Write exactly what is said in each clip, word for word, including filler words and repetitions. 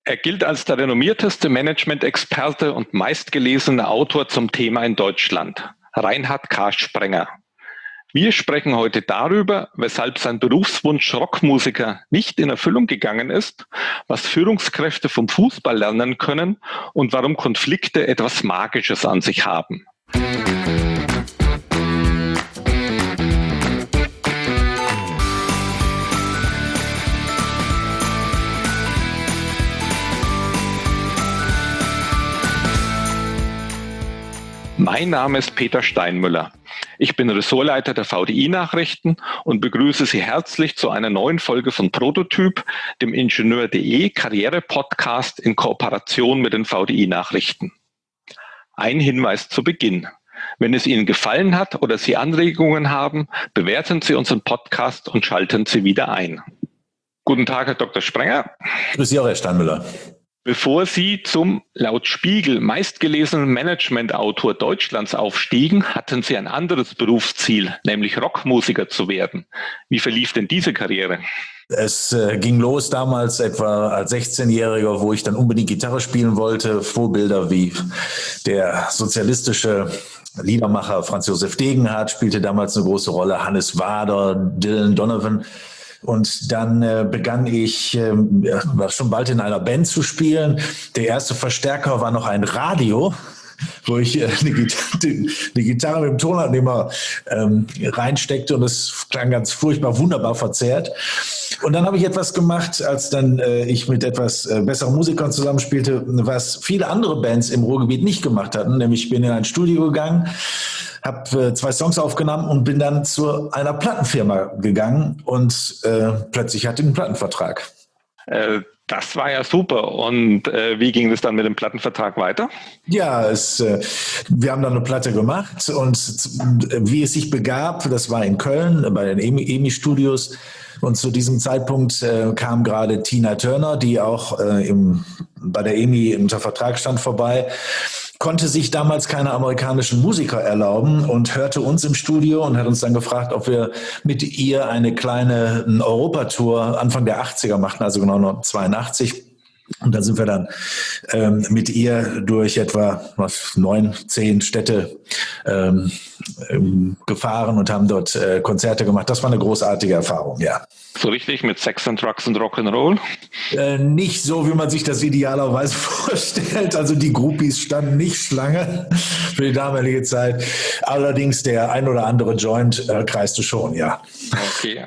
Er gilt als der renommierteste Management-Experte und meistgelesene Autor zum Thema in Deutschland, Reinhard K. Sprenger. Wir sprechen heute darüber, weshalb sein Berufswunsch Rockmusiker nicht in Erfüllung gegangen ist, was Führungskräfte vom Fußball lernen können und warum Konflikte etwas Magisches an sich haben. Mein Name ist Peter Steinmüller. Ich bin Ressortleiter der V D I-Nachrichten und begrüße Sie herzlich zu einer neuen Folge von Prototyp, dem Ingenieur punkt de Karriere-Podcast in Kooperation mit den V D I-Nachrichten. Ein Hinweis zu Beginn. Wenn es Ihnen gefallen hat oder Sie Anregungen haben, bewerten Sie unseren Podcast und schalten Sie wieder ein. Guten Tag, Herr Doktor Sprenger. Grüß Sie auch, Herr Steinmüller. Bevor Sie zum laut Spiegel meistgelesenen Management-Autor Deutschlands aufstiegen, hatten Sie ein anderes Berufsziel, nämlich Rockmusiker zu werden. Wie verlief denn diese Karriere? Es äh, ging los damals etwa als sechzehnjähriger, wo ich dann unbedingt Gitarre spielen wollte. Vorbilder wie der sozialistische Liedermacher Franz Josef Degenhardt spielte damals eine große Rolle, Hannes Wader, Dylan Donovan. Und dann äh, begann ich äh, war schon bald in einer Band zu spielen. Der erste Verstärker war noch ein Radio, wo ich äh, eine, Gitarre, eine Gitarre mit dem Tonabnehmer ähm, reinsteckte und es klang ganz furchtbar wunderbar verzerrt. Und dann habe ich etwas gemacht, als dann äh, ich mit etwas äh, besseren Musikern zusammenspielte, was viele andere Bands im Ruhrgebiet nicht gemacht hatten. Nämlich ich bin in ein Studio gegangen, habe äh, zwei Songs aufgenommen und bin dann zu einer Plattenfirma gegangen und äh, plötzlich hatte ich einen Plattenvertrag. Äh, das war ja super. Und äh, wie ging es dann mit dem Plattenvertrag weiter? Ja, es, äh, wir haben dann eine Platte gemacht und äh, wie es sich begab, das war in Köln bei den E M I-Studios. Und zu diesem Zeitpunkt äh, kam gerade Tina Turner, die auch äh, im, bei der E M I unter Vertrag stand, vorbei, konnte sich damals keine amerikanischen Musiker erlauben und hörte uns im Studio und hat uns dann gefragt, ob wir mit ihr eine kleine Europatour Anfang der achtziger machten, also genau neunzehnhundertzweiundachtzig. Und da sind wir dann ähm, mit ihr durch etwa was, neun, zehn Städte ähm, ähm, gefahren und haben dort äh, Konzerte gemacht. Das war eine großartige Erfahrung, ja. So richtig mit Sex and Drugs und Rock'n'Roll? Äh, nicht so, wie man sich das idealerweise vorstellt. Also die Groupies standen nicht Schlange für die damalige Zeit. Allerdings der ein oder andere Joint äh, kreiste schon, ja. Okay.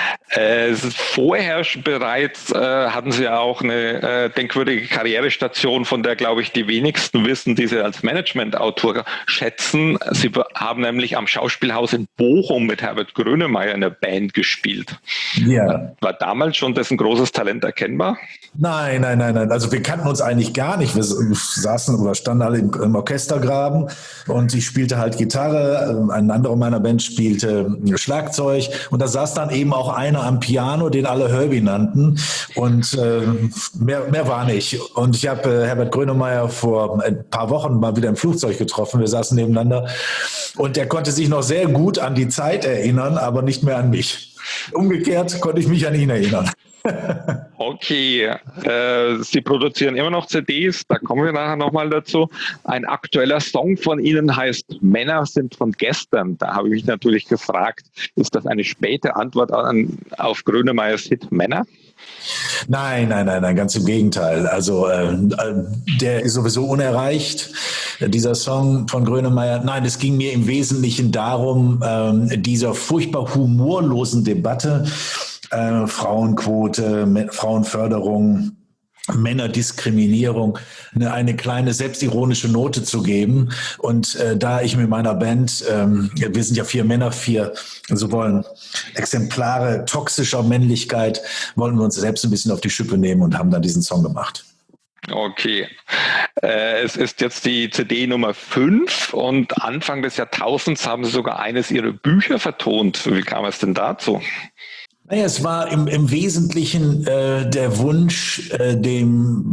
Äh, vorher bereits äh, hatten Sie ja auch eine äh, denkwürdige Karrierestation, von der, glaube ich, die wenigsten wissen, die Sie als Management-Autor schätzen. Sie haben nämlich am Schauspielhaus in Bochum mit Herbert Grönemeyer in der Band gespielt. Ja. War damals schon dessen großes Talent erkennbar? Nein, nein, nein, nein. Also wir kannten uns eigentlich gar nicht. Wir saßen oder standen alle im, im Orchestergraben und ich spielte halt Gitarre. Ein anderer meiner Band spielte Schlagzeug und da saß dann eben auch einer am Piano, den alle Herbie nannten und äh, mehr, mehr war nicht. Und ich habe äh, Herbert Grönemeyer vor ein paar Wochen mal wieder im Flugzeug getroffen. Wir saßen nebeneinander und er konnte sich noch sehr gut an die Zeit erinnern, aber nicht mehr an mich. Umgekehrt konnte ich mich an ihn erinnern. Okay, äh, Sie produzieren immer noch C Ds, da kommen wir nachher nochmal dazu. Ein aktueller Song von Ihnen heißt Männer sind von gestern. Da habe ich mich natürlich gefragt, ist das eine späte Antwort an, auf Grönemeyers Hit Männer? Nein, nein, nein, nein, ganz im Gegenteil. Also äh, der ist sowieso unerreicht, dieser Song von Grönemeyer. Nein, es ging mir im Wesentlichen darum, äh, dieser furchtbar humorlosen Debatte, äh, Frauenquote, Frauenförderung, Männerdiskriminierung, eine, eine kleine selbstironische Note zu geben. Und äh, da ich mit meiner Band, ähm, wir sind ja vier Männer, vier, so wollen Exemplare toxischer Männlichkeit, wollen wir uns selbst ein bisschen auf die Schippe nehmen und haben dann diesen Song gemacht. Okay. Äh, es ist jetzt die C D Nummer fünf und Anfang des Jahrtausends haben Sie sogar eines Ihrer Bücher vertont. Wie kam es denn dazu? Naja, es war im, im Wesentlichen äh, der Wunsch, äh, dem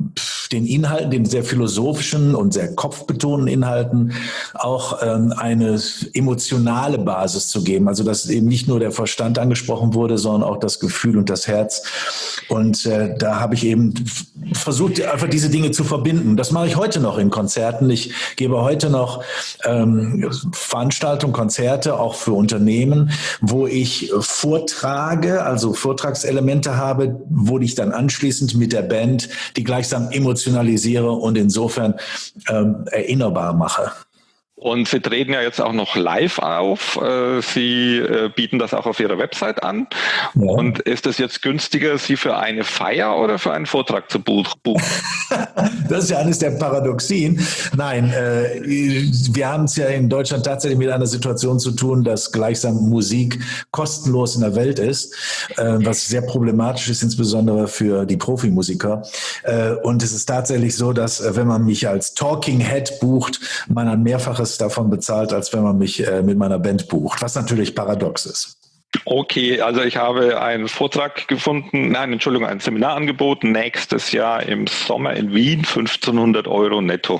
den Inhalten, den sehr philosophischen und sehr kopfbetonten Inhalten auch ähm, eine emotionale Basis zu geben. Also dass eben nicht nur der Verstand angesprochen wurde, sondern auch das Gefühl und das Herz. Und äh, da habe ich eben versucht, einfach diese Dinge zu verbinden. Das mache ich heute noch in Konzerten. Ich gebe heute noch ähm, Veranstaltungen, Konzerte, auch für Unternehmen, wo ich vortrage, also Vortragselemente habe, wo ich dann anschließend mit der Band die gleichsam emotionalisiere und insofern ähm, erinnerbar mache. Und Sie treten ja jetzt auch noch live auf. Sie bieten das auch auf Ihrer Website an. Ja. Und ist es jetzt günstiger, Sie für eine Feier oder für einen Vortrag zu buchen? Das ist ja eines der Paradoxien. Nein, äh, wir haben es ja in Deutschland tatsächlich mit einer Situation zu tun, dass gleichsam Musik kostenlos in der Welt ist, äh, was sehr problematisch ist, insbesondere für die Profimusiker. Äh, und es ist tatsächlich so, dass äh, wenn man mich als Talking Head bucht, man ein Mehrfaches davon bezahlt, als wenn man mich äh, mit meiner Band bucht, was natürlich paradox ist. Okay, also ich habe einen Vortrag gefunden, nein, Entschuldigung, ein Seminar angeboten, nächstes Jahr im Sommer in Wien, fünfzehnhundert Euro netto.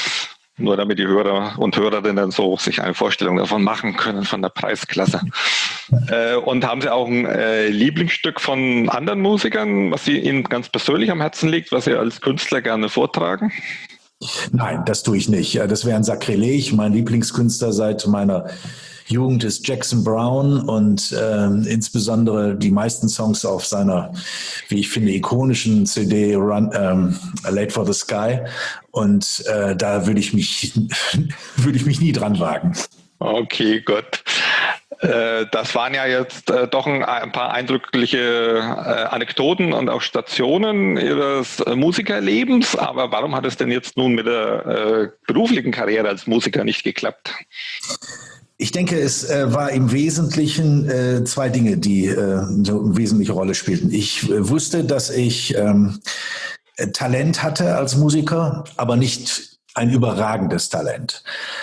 Nur damit die Hörer und Hörerinnen so sich eine Vorstellung davon machen können, von der Preisklasse. äh, und haben Sie auch ein äh, Lieblingsstück von anderen Musikern, was Sie Ihnen ganz persönlich am Herzen liegt, was Sie als Künstler gerne vortragen? Nein, das tue ich nicht. Das wäre ein Sakrileg. Mein Lieblingskünstler seit meiner Jugend ist Jackson Browne und äh, insbesondere die meisten Songs auf seiner, wie ich finde, ikonischen C D Run, ähm, Late for the Sky. Und äh, da würde ich mich, würde ich mich nie dran wagen. Okay, gut. Das waren ja jetzt äh, doch ein, ein paar eindrückliche äh, Anekdoten und auch Stationen Ihres äh, Musikerlebens. Aber warum hat es denn jetzt nun mit der äh, beruflichen Karriere als Musiker nicht geklappt? Ich denke, es äh, war im Wesentlichen äh, zwei Dinge, die äh, so eine wesentliche Rolle spielten. Ich äh, wusste, dass ich ähm, Talent hatte als Musiker, aber nicht ein überragendes Talent.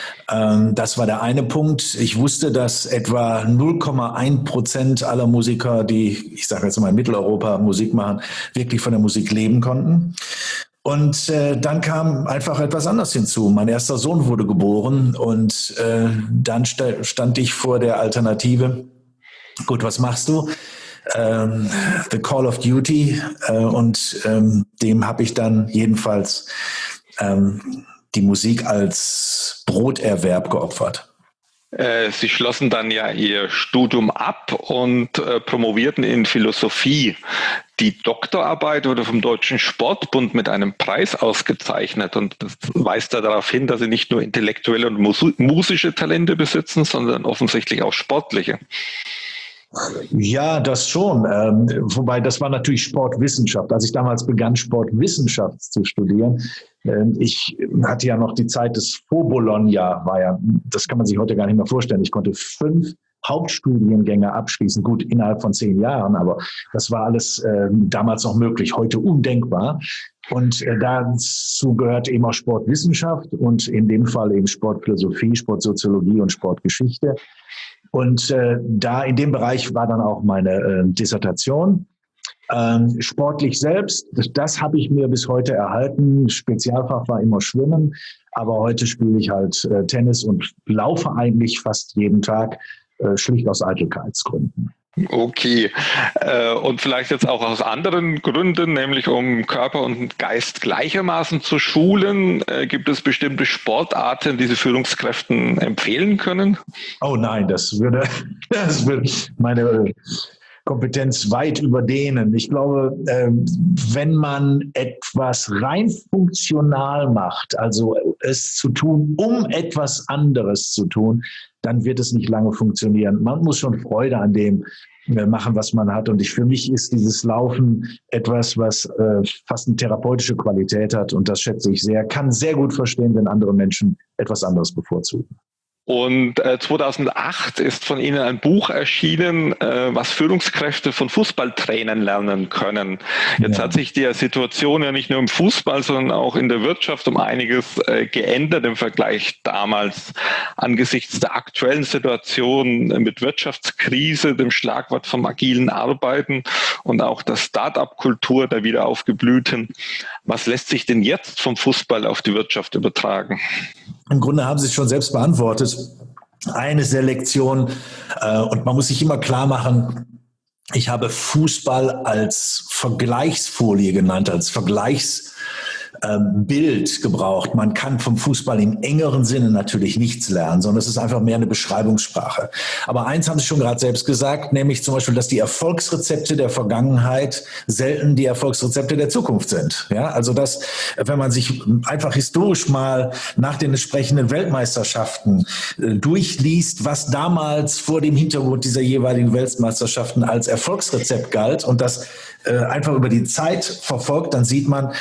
Das war der eine Punkt. Ich wusste, dass etwa null Komma eins Prozent aller Musiker, die, ich sage jetzt mal in Mitteleuropa Musik machen, wirklich von der Musik leben konnten. Und äh, dann kam einfach etwas anderes hinzu. Mein erster Sohn wurde geboren und äh, dann st- stand ich vor der Alternative. Gut, was machst du? Ähm, The Call of Duty. Äh, und ähm, dem habe ich dann jedenfalls ähm, die Musik als Broterwerb geopfert. Sie schlossen dann ja Ihr Studium ab und äh, promovierten in Philosophie. Die Doktorarbeit wurde vom Deutschen Sportbund mit einem Preis ausgezeichnet und das weist ja darauf hin, dass Sie nicht nur intellektuelle und mus- musische Talente besitzen, sondern offensichtlich auch sportliche. Ja, das schon. Ähm, wobei, das war natürlich Sportwissenschaft. Als ich damals begann, Sportwissenschaft zu studieren, ähm, ich hatte ja noch die Zeit des Vor-Bologna, war ja, das kann man sich heute gar nicht mehr vorstellen. Ich konnte fünf Hauptstudiengänge abschließen, gut innerhalb von zehn Jahren, aber das war alles äh, damals noch möglich, heute undenkbar. Und äh, dazu gehört eben auch Sportwissenschaft und in dem Fall eben Sportphilosophie, Sportsoziologie und Sportgeschichte. Und äh, da in dem Bereich war dann auch meine äh, Dissertation. Ähm, sportlich selbst, das, das habe ich mir bis heute erhalten. Spezialfach war immer Schwimmen, aber heute spiele ich halt äh, Tennis und laufe eigentlich fast jeden Tag, äh, schlicht aus Eitelkeitsgründen. Okay, äh, und vielleicht jetzt auch aus anderen Gründen, nämlich um Körper und Geist gleichermaßen zu schulen, äh, gibt es bestimmte Sportarten, die Sie Führungskräften empfehlen können? Oh nein, das würde, das würde meine Kompetenz weit überdehnen. Ich glaube, ähm, wenn man etwas rein funktional macht, also es zu tun, um etwas anderes zu tun, dann wird es nicht lange funktionieren. Man muss schon Freude an dem äh, machen, was man hat. Und ich, für mich ist dieses Laufen etwas, was äh, fast eine therapeutische Qualität hat. Und das schätze ich sehr. Kann sehr gut verstehen, wenn andere Menschen etwas anderes bevorzugen. Und äh, zweitausendacht ist von Ihnen ein Buch erschienen, äh, was Führungskräfte von Fußballtrainern lernen können. Jetzt Ja. hat sich die Situation ja nicht nur im Fußball, sondern auch in der Wirtschaft um einiges äh, geändert im Vergleich damals angesichts der aktuellen Situation mit Wirtschaftskrise, dem Schlagwort vom agilen Arbeiten und auch der Start-up-Kultur, der wieder aufgeblühten. Was lässt sich denn jetzt vom Fußball auf die Wirtschaft übertragen? Im Grunde haben Sie es schon selbst beantwortet. Eine Selektion, äh, und man muss sich immer klar machen, ich habe Fußball als Vergleichsfolie genannt, als Vergleichsbild gebraucht. Man kann vom Fußball im engeren Sinne natürlich nichts lernen, sondern es ist einfach mehr eine Beschreibungssprache. Aber eins haben Sie schon gerade selbst gesagt, nämlich zum Beispiel, dass die Erfolgsrezepte der Vergangenheit selten die Erfolgsrezepte der Zukunft sind. Ja, also dass, wenn man sich einfach historisch mal nach den entsprechenden Weltmeisterschaften äh, durchliest, was damals vor dem Hintergrund dieser jeweiligen Weltmeisterschaften als Erfolgsrezept galt und das äh, einfach über die Zeit verfolgt, dann sieht man,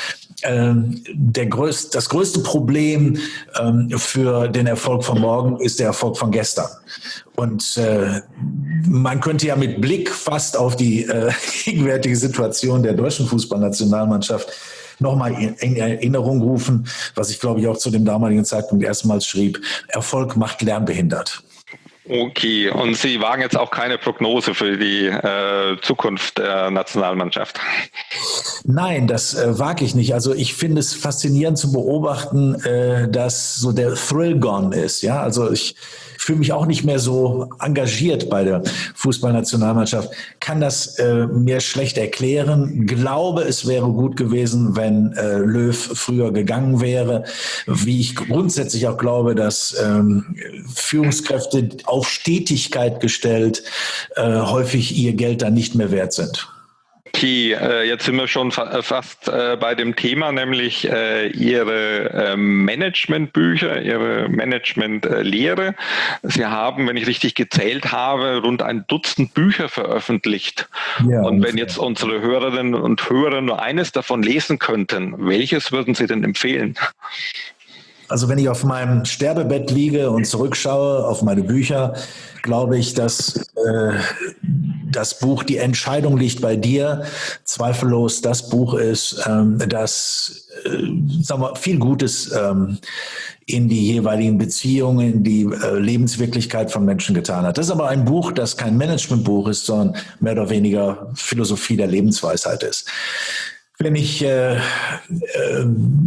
Der größte, das größte Problem ähm, für den Erfolg von morgen ist der Erfolg von gestern. Und äh, man könnte ja mit Blick fast auf die äh, gegenwärtige Situation der deutschen Fußballnationalmannschaft nochmal in Erinnerung rufen, was ich glaube ich auch zu dem damaligen Zeitpunkt erstmals schrieb: Erfolg macht lernbehindert. Okay, und Sie wagen jetzt auch keine Prognose für die äh, Zukunft der Nationalmannschaft? Nein, das äh, wage ich nicht. Also ich finde es faszinierend zu beobachten, äh, dass so der Thrill gone ist. Ja, also ich fühle mich auch nicht mehr so engagiert bei der Fußballnationalmannschaft, kann das äh, mir schlecht erklären. Glaube, es wäre gut gewesen, wenn äh, Löw früher gegangen wäre. Wie ich grundsätzlich auch glaube, dass ähm, Führungskräfte auf Stetigkeit gestellt äh, häufig ihr Geld dann nicht mehr wert sind. Okay, äh, jetzt sind wir schon fa- fast äh, bei dem Thema, nämlich äh, Ihre äh, Managementbücher, Ihre Managementlehre. Sie haben, wenn ich richtig gezählt habe, rund ein Dutzend Bücher veröffentlicht. Ja, und wenn ungefähr. jetzt unsere Hörerinnen und Hörer nur eines davon lesen könnten, welches würden Sie denn empfehlen? Also wenn ich auf meinem Sterbebett liege und zurückschaue auf meine Bücher, glaube ich, dass äh, das Buch Die Entscheidung liegt bei dir zweifellos das Buch ist, ähm, das äh, sagen wir, viel Gutes ähm, in die jeweiligen Beziehungen, in die äh, Lebenswirklichkeit von Menschen getan hat. Das ist aber ein Buch, das kein Managementbuch ist, sondern mehr oder weniger Philosophie der Lebensweisheit ist. Wenn ich äh, äh,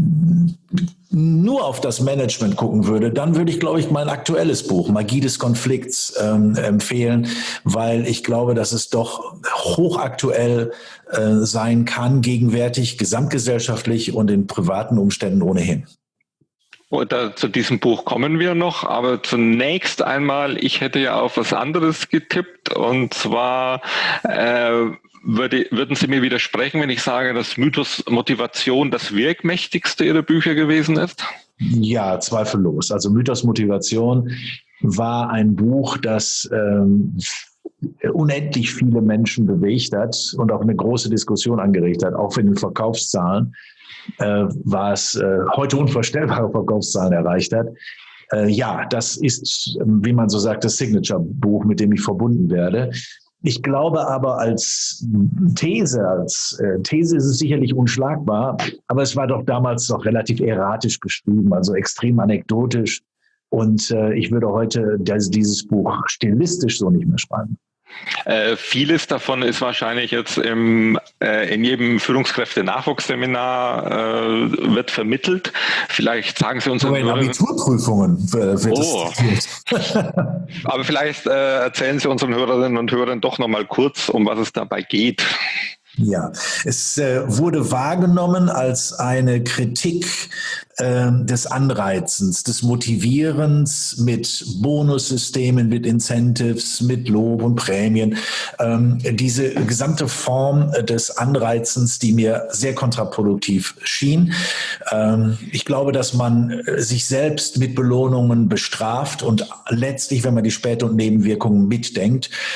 nur auf das Management gucken würde, dann würde ich, glaube ich, mein aktuelles Buch Magie des Konflikts ähm, empfehlen, weil ich glaube, dass es doch hochaktuell äh, sein kann, gegenwärtig, gesamtgesellschaftlich und in privaten Umständen ohnehin. Und da, zu diesem Buch kommen wir noch, aber zunächst einmal, ich hätte ja auf was anderes getippt, und zwar äh, würde, würden Sie mir widersprechen, wenn ich sage, dass Mythos Motivation das wirkmächtigste Ihrer Bücher gewesen ist? Ja, zweifellos. Also Mythos Motivation war ein Buch, das ähm, unendlich viele Menschen bewegt hat und auch eine große Diskussion angeregt hat, auch in den Verkaufszahlen. Äh, war es äh, heute unvorstellbare Verkaufszahlen erreicht hat. Äh, ja, das ist, wie man so sagt, das Signature-Buch, mit dem ich verbunden werde. Ich glaube aber als These, als äh, These ist es sicherlich unschlagbar, aber es war doch damals noch relativ erratisch geschrieben, also extrem anekdotisch. Und äh, ich würde heute das, dieses Buch stilistisch so nicht mehr schreiben. Äh, vieles davon ist wahrscheinlich jetzt im, äh, in jedem Führungskräfte-Nachwuchsseminar äh, wird vermittelt. Vielleicht sagen Sie uns... Aber in Abiturprüfungen äh, wird oh. es Aber vielleicht äh, erzählen Sie unseren Hörerinnen und Hörern doch noch mal kurz, um was es dabei geht. Ja, es äh, wurde wahrgenommen als eine Kritik äh, des Anreizens, des Motivierens mit Bonussystemen, mit Incentives, mit Lob und Prämien. Ähm, diese gesamte Form des Anreizens, die mir sehr kontraproduktiv schien. Ähm, ich glaube, dass man sich selbst mit Belohnungen bestraft und letztlich, wenn man die Spät- und Nebenwirkungen mitdenkt,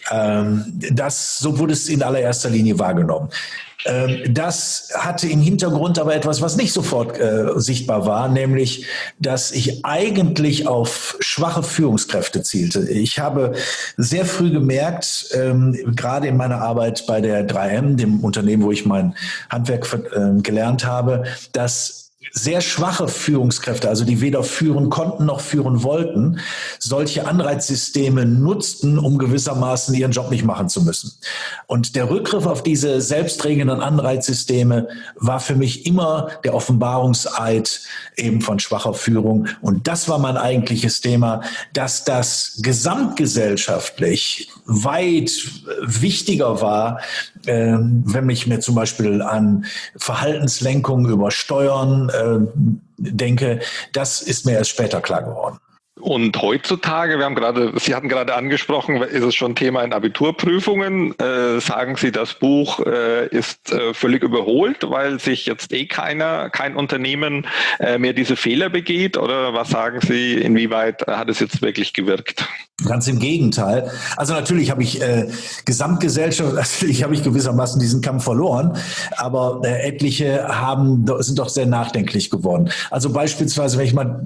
Ähm, das, so wurde es in allererster Linie wahrgenommen. Ähm, das hatte im Hintergrund aber etwas, was nicht sofort äh, sichtbar war, nämlich, dass ich eigentlich auf schwache Führungskräfte zielte. Ich habe sehr früh gemerkt, ähm, gerade in meiner Arbeit bei der drei M, dem Unternehmen, wo ich mein Handwerk äh, gelernt habe, dass sehr schwache Führungskräfte, also die weder führen konnten noch führen wollten, solche Anreizsysteme nutzten, um gewissermaßen ihren Job nicht machen zu müssen. Und der Rückgriff auf diese selbstregelnden Anreizsysteme war für mich immer der Offenbarungseid eben von schwacher Führung. Und das war mein eigentliches Thema, dass das gesamtgesellschaftlich weit wichtiger war, äh, wenn ich mir zum Beispiel an Verhaltenslenkung über Steuern äh, denke, das ist mir erst später klar geworden. Und heutzutage, wir haben gerade, Sie hatten gerade angesprochen, ist es schon Thema in Abiturprüfungen. Äh, sagen Sie, das Buch äh, ist äh, völlig überholt, weil sich jetzt eh keiner, kein Unternehmen äh, mehr diese Fehler begeht? Oder was sagen Sie, inwieweit hat es jetzt wirklich gewirkt? Ganz im Gegenteil. Also natürlich habe ich äh, Gesamtgesellschaft, natürlich habe ich gewissermaßen diesen Kampf verloren, aber äh, etliche haben, sind doch sehr nachdenklich geworden. Also beispielsweise, wenn ich mal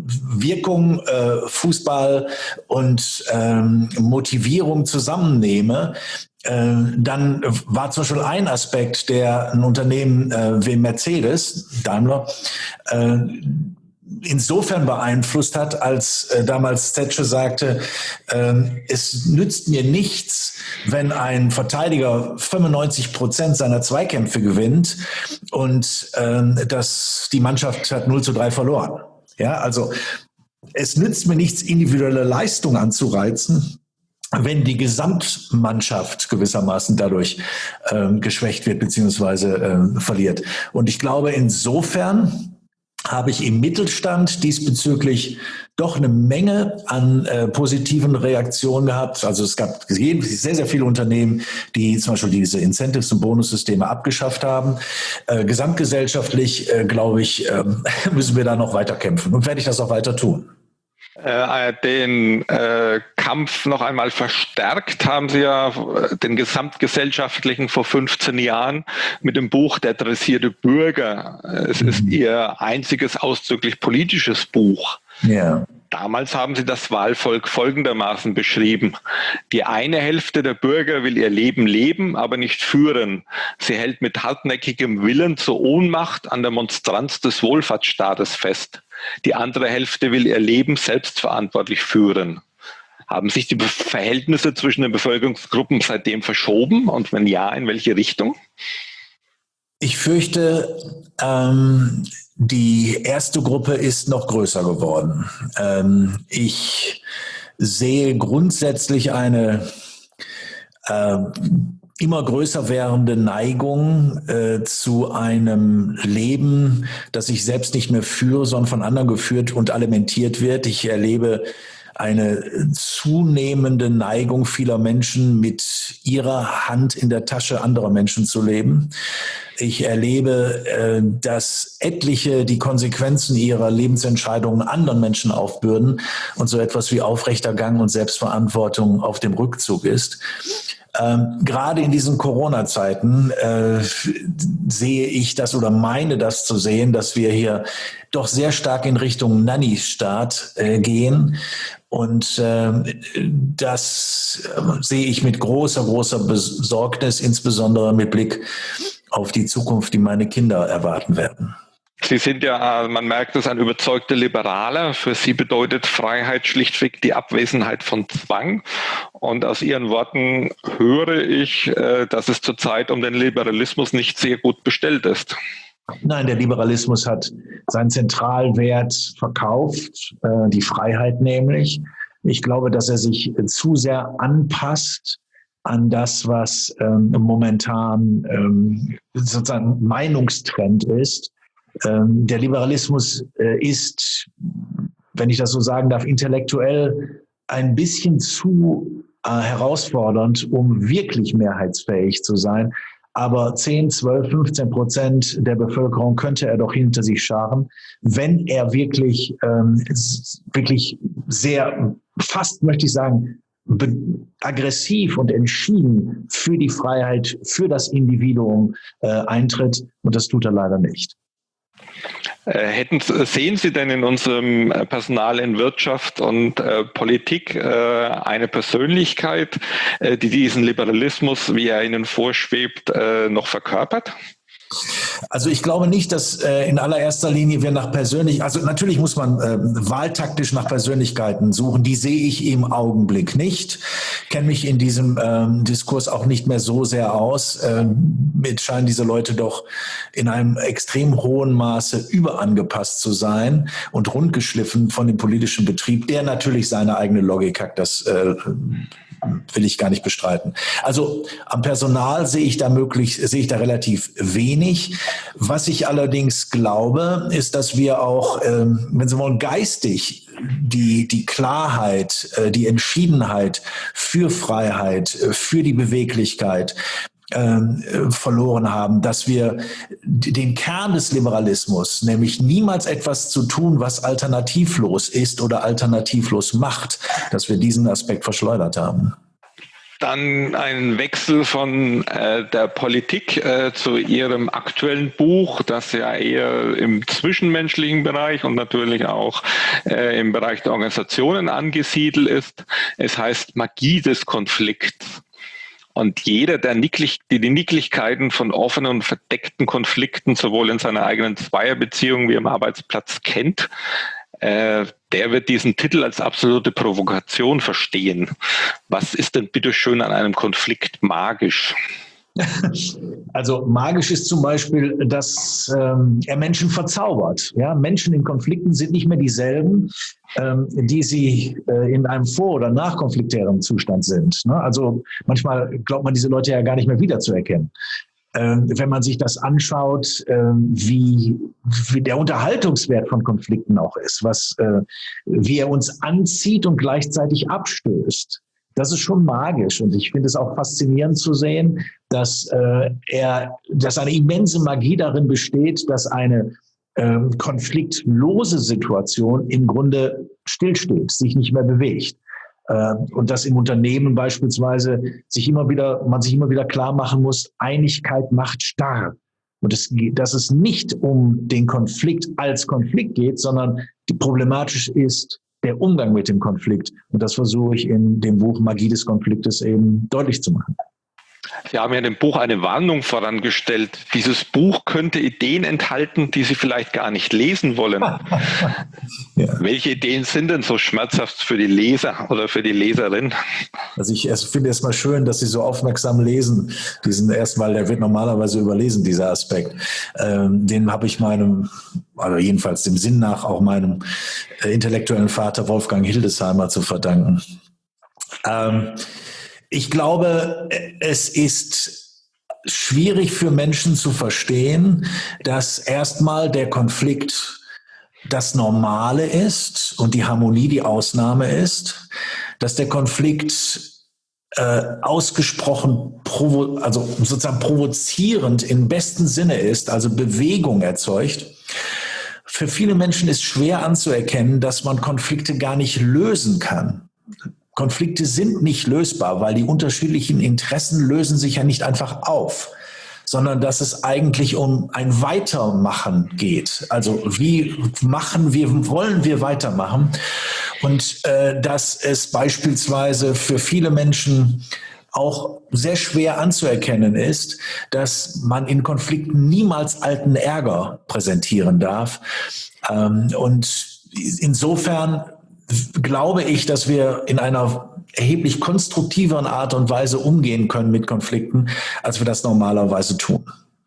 Wirkung, äh, Fußball und ähm, Motivierung zusammennehme, äh, dann war zum Beispiel ein Aspekt, der ein Unternehmen äh, wie Mercedes, Daimler, äh, insofern beeinflusst hat, als äh, damals Thatcher sagte, äh, es nützt mir nichts, wenn ein Verteidiger fünfundneunzig Prozent seiner Zweikämpfe gewinnt und äh, das, die Mannschaft hat null zu drei verloren. Ja, also es nützt mir nichts, individuelle Leistung anzureizen, wenn die Gesamtmannschaft gewissermaßen dadurch äh, geschwächt wird bzw. äh, verliert. Und ich glaube, insofern habe ich im Mittelstand diesbezüglich doch eine Menge an äh, positiven Reaktionen gehabt. Also es gab sehr, sehr viele Unternehmen, die zum Beispiel diese Incentives- und Bonussysteme abgeschafft haben. Äh, gesamtgesellschaftlich, äh, glaube ich, äh, müssen wir da noch weiter kämpfen und werde ich das auch weiter tun. Äh, den äh, Kampf noch einmal verstärkt haben Sie ja den gesamtgesellschaftlichen vor fünfzehn Jahren mit dem Buch Der dressierte Bürger. Es ist Ihr einziges ausdrücklich politisches Buch. Ja. Damals haben Sie das Wahlvolk folgendermaßen beschrieben. Die eine Hälfte der Bürger will ihr Leben leben, aber nicht führen. Sie hält mit hartnäckigem Willen zur Ohnmacht an der Monstranz des Wohlfahrtsstaates fest. Die andere Hälfte will ihr Leben selbstverantwortlich führen. Haben sich die Verhältnisse zwischen den Bevölkerungsgruppen seitdem verschoben? Und wenn ja, in welche Richtung? Ich fürchte, ähm, die erste Gruppe ist noch größer geworden. Ähm, ich sehe grundsätzlich eine äh, immer größer werdende Neigung äh, zu einem Leben, das ich selbst nicht mehr führe, sondern von anderen geführt und alimentiert wird. Ich erlebe eine zunehmende Neigung vieler Menschen, mit ihrer Hand in der Tasche anderer Menschen zu leben. Ich erlebe, äh, dass etliche die Konsequenzen ihrer Lebensentscheidungen anderen Menschen aufbürden und so etwas wie aufrechter Gang und Selbstverantwortung auf dem Rückzug ist. Ähm, gerade in diesen Corona-Zeiten äh, sehe ich das oder meine das zu sehen, dass wir hier doch sehr stark in Richtung Nanny-Staat äh, gehen. Und äh, das äh, sehe ich mit großer, großer Besorgnis, insbesondere mit Blick auf die Zukunft, die meine Kinder erwarten werden. Sie sind ja, man merkt es, ein überzeugter Liberaler. Für Sie bedeutet Freiheit schlichtweg die Abwesenheit von Zwang. Und aus Ihren Worten höre ich, dass es zurzeit um den Liberalismus nicht sehr gut bestellt ist. Nein, der Liberalismus hat seinen Zentralwert verkauft, die Freiheit nämlich. Ich glaube, dass er sich zu sehr anpasst an das, was ähm, momentan ähm, sozusagen Meinungstrend ist. Ähm, der Liberalismus äh, ist, wenn ich das so sagen darf, intellektuell ein bisschen zu äh, herausfordernd, um wirklich mehrheitsfähig zu sein. Aber zehn, zwölf, fünfzehn Prozent der Bevölkerung könnte er doch hinter sich scharen, wenn er wirklich, ähm, wirklich sehr, fast möchte ich sagen, aggressiv und entschieden für die Freiheit, für das Individuum äh, eintritt. Und das tut er leider nicht. Hätten, sehen Sie denn in unserem Personal in Wirtschaft und äh, Politik äh, eine Persönlichkeit, äh, die diesen Liberalismus, wie er Ihnen vorschwebt, äh, noch verkörpert? Also ich glaube nicht, dass äh, in allererster Linie wir nach persönlich, also natürlich muss man äh, wahltaktisch nach Persönlichkeiten suchen, die sehe ich im Augenblick nicht, kenne mich in diesem ähm, Diskurs auch nicht mehr so sehr aus. Ähm, mir scheinen diese Leute doch in einem extrem hohen Maße überangepasst zu sein und rundgeschliffen von dem politischen Betrieb, der natürlich seine eigene Logik hat, das äh, will ich gar nicht bestreiten. Also am Personal sehe ich da möglich, sehe ich da relativ wenig. Was ich allerdings glaube, ist, dass wir auch, ähm, wenn Sie wollen, geistig die, die Klarheit, äh, die Entschiedenheit für Freiheit, äh, für die Beweglichkeit ähm, äh, verloren haben, dass wir den Kern des Liberalismus, nämlich niemals etwas zu tun, was alternativlos ist oder alternativlos macht, dass wir diesen Aspekt verschleudert haben. Dann ein Wechsel von äh, der Politik äh, zu Ihrem aktuellen Buch, das ja eher im zwischenmenschlichen Bereich und natürlich auch äh, im Bereich der Organisationen angesiedelt ist. Es heißt Magie des Konflikts. Und jeder, der Nicklich, die, die Nicklichkeiten von offenen und verdeckten Konflikten sowohl in seiner eigenen Zweierbeziehung wie am Arbeitsplatz kennt, äh, der wird diesen Titel als absolute Provokation verstehen. Was ist denn bitteschön an einem Konflikt magisch? Also magisch ist zum Beispiel, dass ähm, er Menschen verzaubert. Ja? Menschen in Konflikten sind nicht mehr dieselben, ähm, die sie äh, in einem vor- oder nachkonfliktären Zustand sind. Ne? Also manchmal glaubt man diese Leute ja gar nicht mehr wiederzuerkennen. Ähm, wenn man sich das anschaut, ähm, wie, wie der Unterhaltungswert von Konflikten auch ist, was, äh, wie er uns anzieht und gleichzeitig abstößt. Das ist schon magisch und ich finde es auch faszinierend zu sehen, dass äh, er, dass eine immense Magie darin besteht, dass eine äh, konfliktlose Situation im Grunde stillsteht, sich nicht mehr bewegt. Äh, und dass im Unternehmen beispielsweise sich immer wieder, man sich immer wieder klar machen muss, Einigkeit macht starr. Und es, dass es nicht um den Konflikt als Konflikt geht, sondern die problematisch ist, der Umgang mit dem Konflikt. Und das versuche ich in dem Buch Magie des Konfliktes eben deutlich zu machen. Sie haben ja in dem Buch eine Warnung vorangestellt. Dieses Buch könnte Ideen enthalten, die Sie vielleicht gar nicht lesen wollen. Ja. Welche Ideen sind denn so schmerzhaft für die Leser oder für die Leserin? Also ich finde es mal schön, dass Sie so aufmerksam lesen. Diesen erstmal, der wird normalerweise überlesen, dieser Aspekt. Ähm, den habe ich meinem, also jedenfalls dem Sinn nach auch meinem äh, intellektuellen Vater Wolfgang Hildesheimer zu verdanken. Ähm, Ich glaube, es ist schwierig für Menschen zu verstehen, dass erstmal der Konflikt das Normale ist und die Harmonie die Ausnahme ist, dass der Konflikt äh, ausgesprochen provo- also sozusagen provozierend im besten Sinne ist, also Bewegung erzeugt. Für viele Menschen ist schwer anzuerkennen, dass man Konflikte gar nicht lösen kann. Konflikte sind nicht lösbar, weil die unterschiedlichen Interessen lösen sich ja nicht einfach auf, sondern dass es eigentlich um ein Weitermachen geht. Also wie machen wir, wollen wir weitermachen? Und äh, dass es beispielsweise für viele Menschen auch sehr schwer anzuerkennen ist, dass man in Konflikten niemals alten Ärger präsentieren darf. Ähm, und insofern glaube ich, dass wir in einer erheblich konstruktiveren Art und Weise umgehen können mit Konflikten, als wir das normalerweise tun.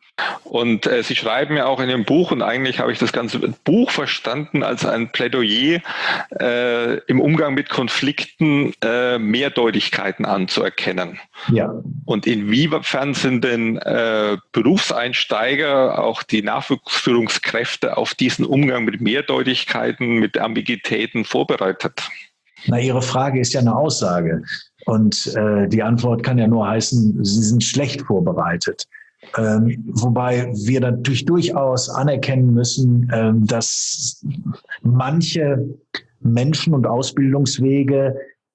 Und äh, Sie schreiben ja auch in Ihrem Buch, und eigentlich habe ich das ganze Buch verstanden als ein Plädoyer, äh, im Umgang mit Konflikten äh, Mehrdeutigkeiten anzuerkennen. Ja. Und inwiefern sind denn äh, Berufseinsteiger, auch die Nachwuchsführungskräfte auf diesen Umgang mit Mehrdeutigkeiten, mit Ambiguitäten vorbereitet? Na, Ihre Frage ist ja eine Aussage. Und äh, die Antwort kann ja nur heißen, Sie sind schlecht vorbereitet. Ähm, wobei wir natürlich durchaus anerkennen müssen, ähm, dass manche Menschen und Ausbildungswege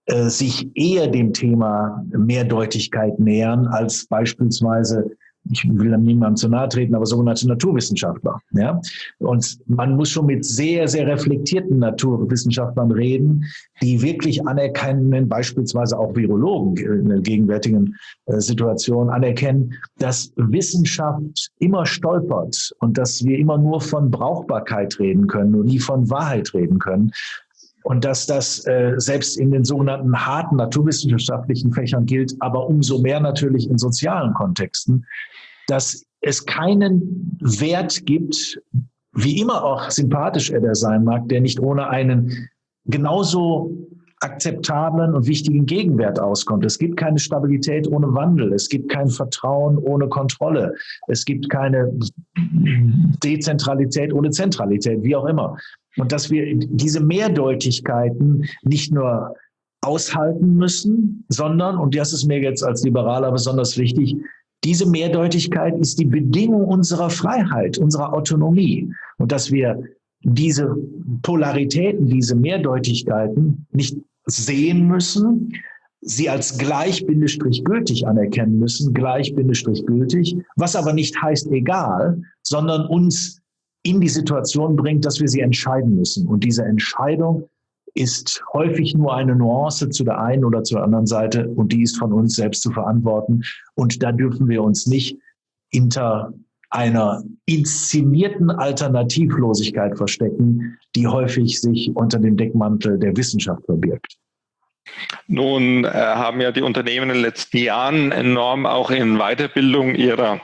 äh, sich eher dem Thema Mehrdeutigkeit nähern als beispielsweise, ich will dann niemandem zu nahe treten, aber sogenannte Naturwissenschaftler. Ja? Und man muss schon mit sehr, sehr reflektierten Naturwissenschaftlern reden, die wirklich anerkennen, beispielsweise auch Virologen in der gegenwärtigen äh, Situation anerkennen, dass Wissenschaft immer stolpert und dass wir immer nur von Brauchbarkeit reden können und nie von Wahrheit reden können. Und dass das äh, selbst in den sogenannten harten naturwissenschaftlichen Fächern gilt, aber umso mehr natürlich in sozialen Kontexten, dass es keinen Wert gibt, wie immer auch sympathisch er der sein mag, der nicht ohne einen genauso akzeptablen und wichtigen Gegenwert auskommt. Es gibt keine Stabilität ohne Wandel. Es gibt kein Vertrauen ohne Kontrolle. Es gibt keine Dezentralität ohne Zentralität, wie auch immer. Und dass wir diese Mehrdeutigkeiten nicht nur aushalten müssen, sondern, und das ist mir jetzt als Liberaler besonders wichtig, diese Mehrdeutigkeit ist die Bedingung unserer Freiheit, unserer Autonomie. Und dass wir diese Polaritäten, diese Mehrdeutigkeiten nicht sehen müssen, sie als gleich-gültig anerkennen müssen, gleich-gültig, was aber nicht heißt egal, sondern uns in die Situation bringt, dass wir sie entscheiden müssen. Und diese Entscheidung ist häufig nur eine Nuance zu der einen oder zur anderen Seite und die ist von uns selbst zu verantworten. Und da dürfen wir uns nicht hinter einer inszenierten Alternativlosigkeit verstecken, die häufig sich unter dem Deckmantel der Wissenschaft verbirgt. Nun äh, haben ja die Unternehmen in den letzten Jahren enorm auch in Weiterbildung ihrer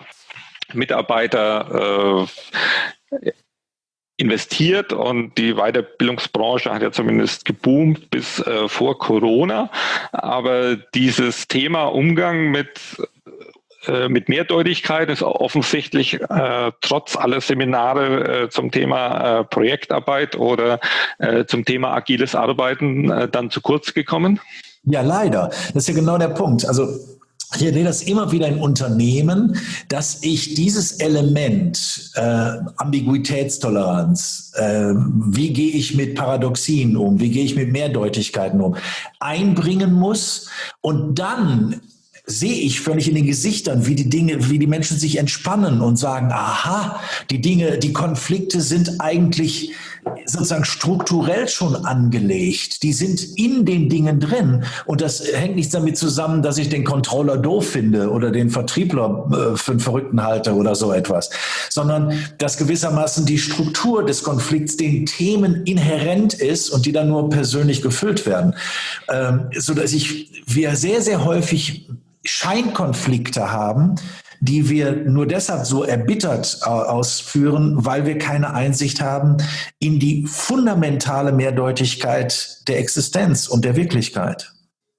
Mitarbeiter äh, investiert und die Weiterbildungsbranche hat ja zumindest geboomt bis äh, vor Corona. Aber dieses Thema Umgang mit, äh, mit Mehrdeutigkeit ist offensichtlich äh, trotz aller Seminare äh, zum Thema äh, Projektarbeit oder äh, zum Thema agiles Arbeiten äh, dann zu kurz gekommen. Ja, leider. Das ist ja genau der Punkt. Also ich erlebe das immer wieder in Unternehmen, dass ich dieses Element äh, Ambiguitätstoleranz, äh, wie gehe ich mit Paradoxien um, wie gehe ich mit Mehrdeutigkeiten um, einbringen muss und dann sehe ich völlig in den Gesichtern, wie die Dinge, wie die Menschen sich entspannen und sagen, aha, die Dinge, die Konflikte sind eigentlich sozusagen strukturell schon angelegt. Die sind in den Dingen drin. Und das hängt nicht damit zusammen, dass ich den Controller doof finde oder den Vertriebler äh, für einen Verrückten halte oder so etwas, sondern dass gewissermaßen die Struktur des Konflikts den Themen inhärent ist und die dann nur persönlich gefüllt werden. Ähm, so dass ich, wir sehr, sehr häufig Scheinkonflikte haben, die wir nur deshalb so erbittert äh, ausführen, weil wir keine Einsicht haben in die fundamentale Mehrdeutigkeit der Existenz und der Wirklichkeit.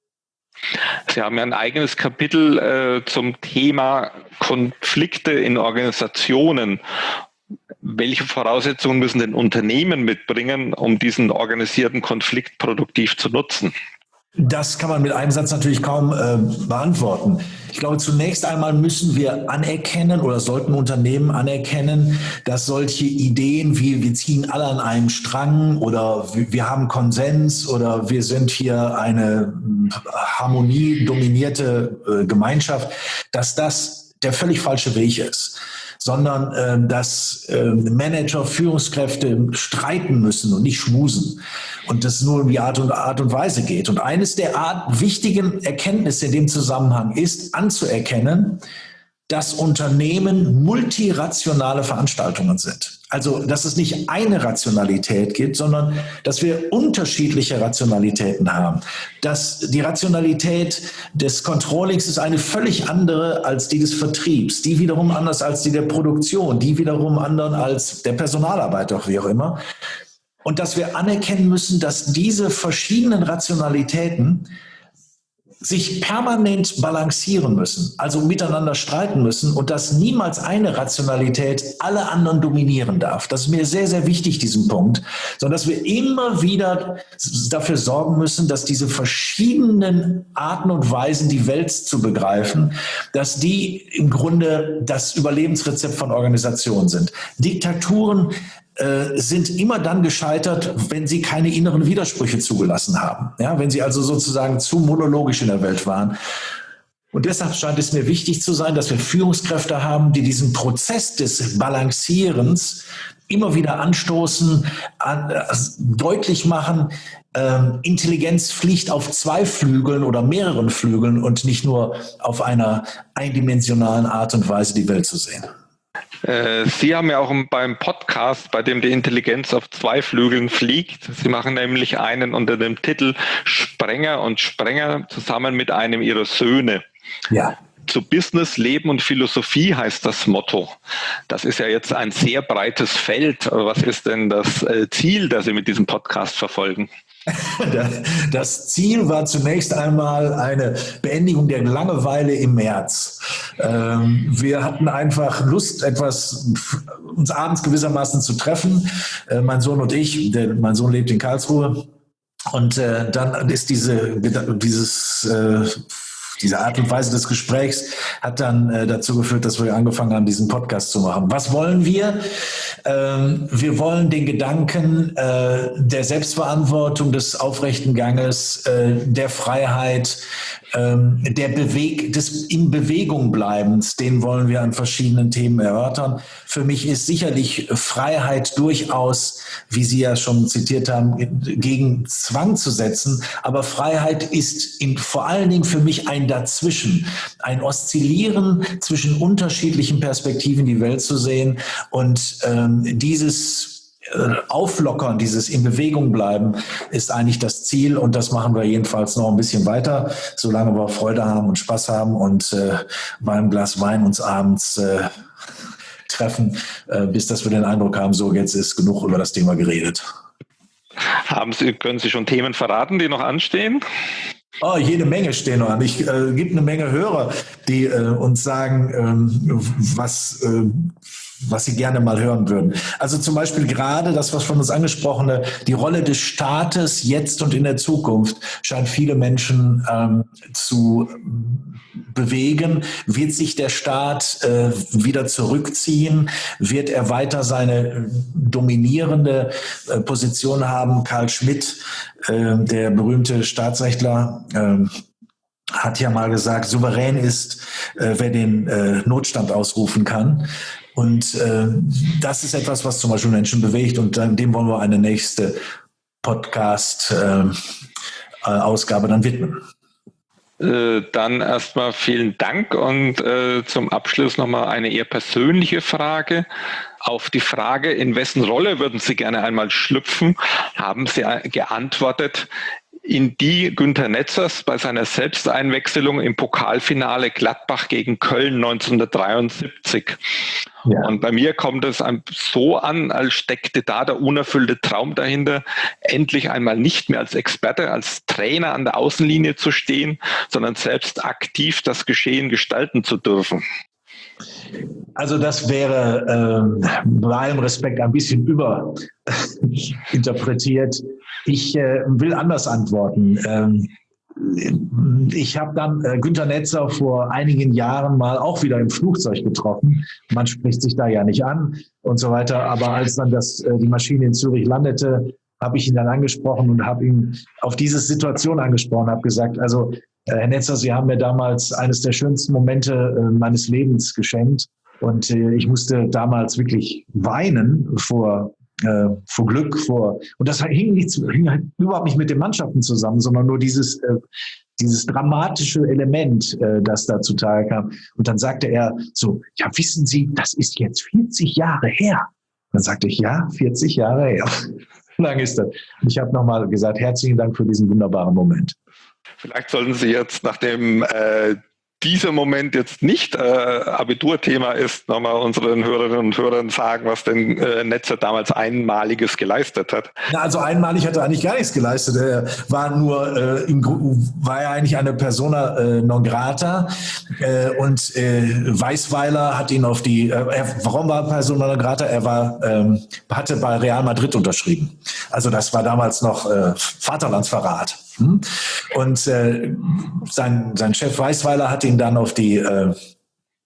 Sie haben ja ein eigenes Kapitel äh, zum Thema Konflikte in Organisationen. Welche Voraussetzungen müssen denn Unternehmen mitbringen, um diesen organisierten Konflikt produktiv zu nutzen? Das kann man mit einem Satz natürlich kaum äh, beantworten. Ich glaube, zunächst einmal müssen wir anerkennen oder sollten Unternehmen anerkennen, dass solche Ideen wie wir ziehen alle an einem Strang oder wir haben Konsens oder wir sind hier eine harmoniedominierte äh, Gemeinschaft, dass das der völlig falsche Weg ist, sondern äh, dass äh, Manager, Führungskräfte streiten müssen und nicht schmusen. Und das nur um die Art und, Art und Weise geht. Und eines der Art, wichtigen Erkenntnisse in dem Zusammenhang ist, anzuerkennen, dass Unternehmen multirationale Veranstaltungen sind. Also, dass es nicht eine Rationalität gibt, sondern dass wir unterschiedliche Rationalitäten haben. Dass die Rationalität des Controllings ist eine völlig andere als die des Vertriebs, die wiederum anders als die der Produktion, die wiederum anderen als der Personalarbeit, auch wie auch immer. Und dass wir anerkennen müssen, dass diese verschiedenen Rationalitäten sich permanent balancieren müssen, also miteinander streiten müssen und dass niemals eine Rationalität alle anderen dominieren darf. Das ist mir sehr, sehr wichtig, diesen Punkt, sondern dass wir immer wieder dafür sorgen müssen, dass diese verschiedenen Arten und Weisen, die Welt zu begreifen, dass die im Grunde das Überlebensrezept von Organisationen sind. Diktaturen äh, sind immer dann gescheitert, wenn sie keine inneren Widersprüche zugelassen haben. Ja, wenn sie also sozusagen zu monologisch in der Welt waren. Und deshalb scheint es mir wichtig zu sein, dass wir Führungskräfte haben, die diesen Prozess des Balancierens immer wieder anstoßen, an, äh, deutlich machen, ähm, Intelligenz fliegt auf zwei Flügeln oder mehreren Flügeln und nicht nur auf einer eindimensionalen Art und Weise die Welt zu sehen. Sie haben ja auch beim Podcast, bei dem die Intelligenz auf zwei Flügeln fliegt, Sie machen nämlich einen unter dem Titel Sprenger und Sprenger zusammen mit einem Ihrer Söhne. Ja. Zu Business, Leben und Philosophie heißt das Motto. Das ist ja jetzt ein sehr breites Feld. Was ist denn das Ziel, das Sie mit diesem Podcast verfolgen? Das Ziel war zunächst einmal eine Beendigung der Langeweile im März. Wir hatten einfach Lust, etwas uns abends gewissermaßen zu treffen. Mein Sohn und ich, der, mein Sohn lebt in Karlsruhe. Und dann ist diese, dieses Diese Art und Weise des Gesprächs hat dann äh, dazu geführt, dass wir angefangen haben, diesen Podcast zu machen. Was wollen wir? Ähm, wir wollen den Gedanken äh, der Selbstverantwortung, des aufrechten Ganges, äh, der Freiheit, ähm, der Beweg des in Bewegung bleibens, den wollen wir an verschiedenen Themen erörtern. Für mich ist sicherlich Freiheit durchaus, wie Sie ja schon zitiert haben, gegen Zwang zu setzen. Aber Freiheit ist in, vor allen Dingen für mich ein Dazwischen, ein Oszillieren zwischen unterschiedlichen Perspektiven die Welt zu sehen und ähm, dieses äh, Auflockern, dieses in Bewegung bleiben ist eigentlich das Ziel und das machen wir jedenfalls noch ein bisschen weiter, solange wir Freude haben und Spaß haben und äh, beim Glas Wein uns abends äh, treffen, äh, bis dass wir den Eindruck haben, so jetzt ist genug über das Thema geredet. Haben Sie, können Sie schon Themen verraten, die noch anstehen? Oh, jede Menge stehen noch an. Ich äh, gibt eine Menge Hörer, die äh, uns sagen, ähm, was, äh, was sie gerne mal hören würden. Also zum Beispiel gerade das, was von uns angesprochene, die Rolle des Staates jetzt und in der Zukunft scheint viele Menschen ähm, zu bewegen. Wird sich der Staat äh, wieder zurückziehen? Wird er weiter seine dominierende äh, Position haben? Carl Schmitt, äh, der berühmte Staatsrechtler, äh, hat ja mal gesagt, souverän ist, äh, wer den äh, Notstand ausrufen kann. Und äh, das ist etwas, was zum Beispiel Menschen bewegt. Und äh, dem wollen wir eine nächste Podcast-Ausgabe äh, dann widmen. Dann erstmal vielen Dank und äh, zum Abschluss nochmal eine eher persönliche Frage. Auf die Frage, in wessen Rolle würden Sie gerne einmal schlüpfen, haben Sie geantwortet, in die Günter Netzers bei seiner Selbsteinwechselung im Pokalfinale Gladbach gegen Köln neunzehnhundertdreiundsiebzig. Ja. Und bei mir kommt es so an, als steckte da der unerfüllte Traum dahinter, endlich einmal nicht mehr als Experte, als Trainer an der Außenlinie zu stehen, sondern selbst aktiv das Geschehen gestalten zu dürfen. Also das wäre äh, bei allem Respekt ein bisschen überinterpretiert. Ich äh, will anders antworten. Ähm, ich habe dann äh, Günter Netzer vor einigen Jahren mal auch wieder im Flugzeug getroffen. Man spricht sich da ja nicht an und so weiter. Aber als dann das, äh, die Maschine in Zürich landete, habe ich ihn dann angesprochen und habe ihn auf diese Situation angesprochen, habe gesagt, also äh, Herr Netzer, Sie haben mir damals eines der schönsten Momente äh, meines Lebens geschenkt. Und äh, ich musste damals wirklich weinen vor Äh, vor Glück, vor und das hing, nicht, hing halt überhaupt nicht mit den Mannschaften zusammen, sondern nur dieses, äh, dieses dramatische Element, äh, das da zutage kam. Und dann sagte er so, ja, wissen Sie, das ist jetzt vierzig Jahre her. Dann sagte ich, ja, vierzig Jahre her. Wie lange ist das? Und ich habe nochmal gesagt, herzlichen Dank für diesen wunderbaren Moment. Vielleicht sollten Sie jetzt, nachdem äh, dieser Moment jetzt nicht äh, Abiturthema ist, nochmal unseren Hörerinnen und Hörern sagen, was denn äh, Netzer damals Einmaliges geleistet hat. Ja, also einmalig hat er eigentlich gar nichts geleistet. Er war nur, äh, im, war er eigentlich eine Persona äh, non grata äh, und äh, Weisweiler hat ihn auf die, äh, er, warum war er Persona non grata? Er war, ähm, hatte bei Real Madrid unterschrieben. Also das war damals noch äh, Vaterlandsverrat. Hm? Und äh, sein, sein Chef Weisweiler hat ihn dann auf die, äh,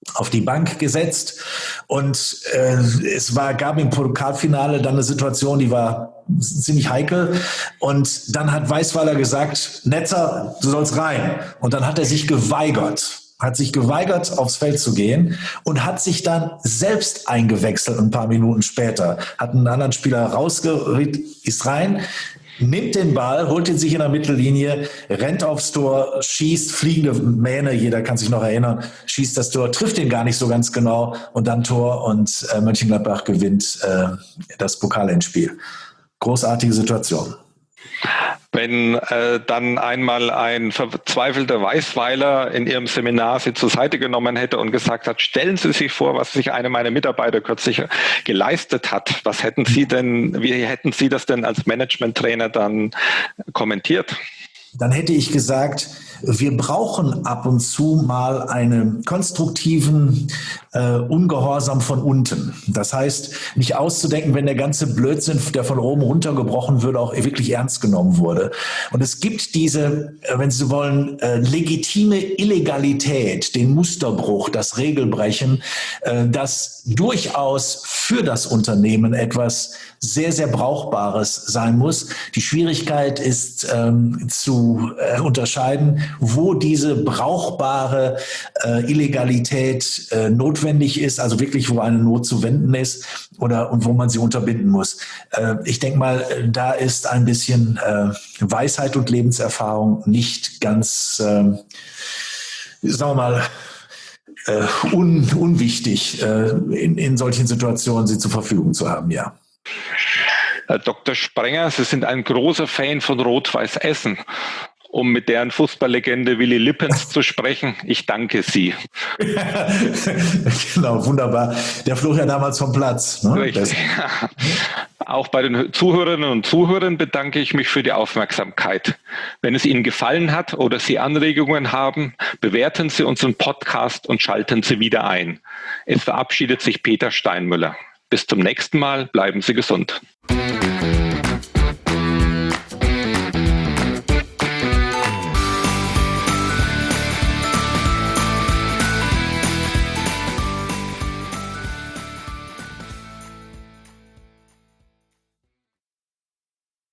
auf die Bank gesetzt und äh, es war, gab im Pokalfinale dann eine Situation, die war ziemlich heikel und dann hat Weisweiler gesagt, Netzer, du sollst rein, und dann hat er sich geweigert, hat sich geweigert, aufs Feld zu gehen und hat sich dann selbst eingewechselt ein paar Minuten später, hat einen anderen Spieler rausgerückt, ist rein, nimmt den Ball, holt ihn sich in der Mittellinie, rennt aufs Tor, schießt, fliegende Mähne, jeder kann sich noch erinnern, schießt das Tor, trifft ihn gar nicht so ganz genau und dann Tor und äh, Mönchengladbach gewinnt äh, das Pokalendspiel. Großartige Situation. Wenn äh, dann einmal ein verzweifelter Weisweiler in Ihrem Seminar Sie zur Seite genommen hätte und gesagt hat, stellen Sie sich vor, was sich einer meiner Mitarbeiter kürzlich geleistet hat. Was hätten Sie denn, wie hätten Sie das denn als Management-Trainer dann kommentiert? Dann hätte ich gesagt, wir brauchen ab und zu mal einen konstruktiven äh, Ungehorsam von unten. Das heißt, nicht auszudenken, wenn der ganze Blödsinn, der von oben runtergebrochen würde, auch wirklich ernst genommen wurde. Und es gibt diese, wenn Sie wollen, äh, legitime Illegalität, den Musterbruch, das Regelbrechen, äh, das durchaus für das Unternehmen etwas sehr, sehr Brauchbares sein muss. Die Schwierigkeit ist ähm, zu äh, unterscheiden, wo diese brauchbare äh, Illegalität äh, notwendig ist, also wirklich, wo eine Not zu wenden ist oder und wo man sie unterbinden muss. Äh, ich denke mal, da ist ein bisschen äh, Weisheit und Lebenserfahrung nicht ganz, äh, sagen wir mal, äh, un, unwichtig, äh, in, in solchen Situationen sie zur Verfügung zu haben, ja. Herr Doktor Sprenger, Sie sind ein großer Fan von Rot-Weiß Essen. Um mit deren Fußballlegende Willy Lippens zu sprechen, ich danke Sie. Genau, wunderbar. Der flog ja damals vom Platz. Ne? Richtig. Auch bei den Zuhörerinnen und Zuhörern bedanke ich mich für die Aufmerksamkeit. Wenn es Ihnen gefallen hat oder Sie Anregungen haben, bewerten Sie unseren Podcast und schalten Sie wieder ein. Es verabschiedet sich Peter Steinmüller. Bis zum nächsten Mal, bleiben Sie gesund.